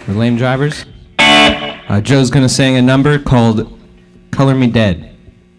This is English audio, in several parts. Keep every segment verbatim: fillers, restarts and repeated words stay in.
for Lame Drivers. Uh, Joe's gonna sing a number called Color Me Dead.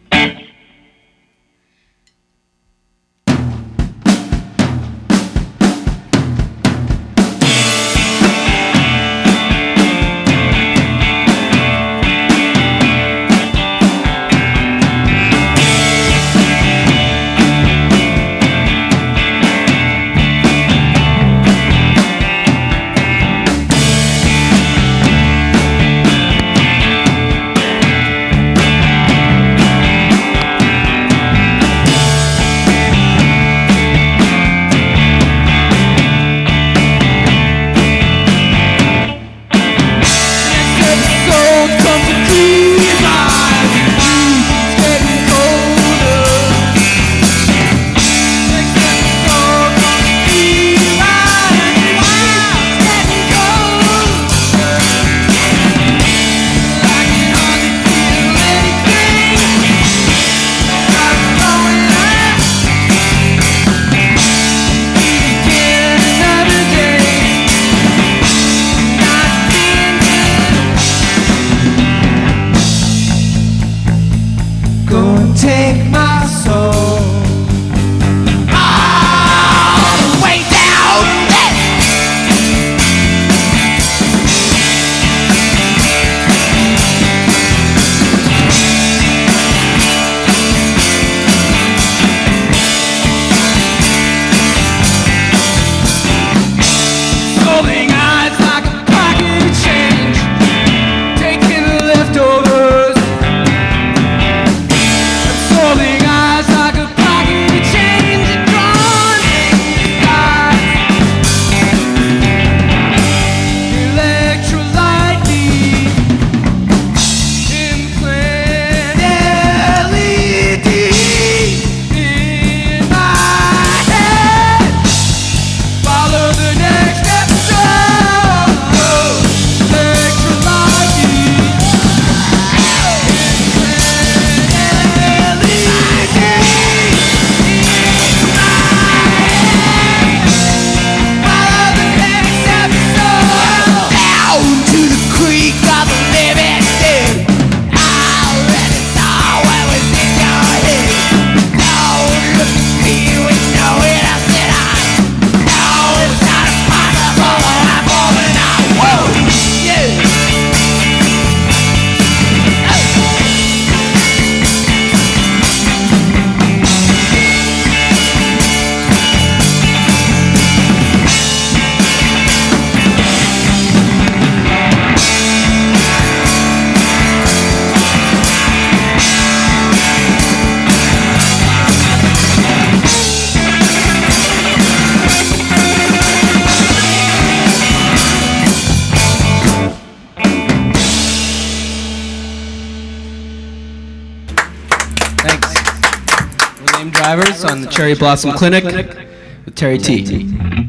Take my soul all the way down. Holding eyes like a pocket of change, taking the leftovers. Holding eyes like a pocket of change and drawn eyes. Electrolyte me, implant L E D in my head. Follow the next episode. Electrolyte me. Thanks. We're Lame Drivers on the Cherry Blossom Clinic with Terry T.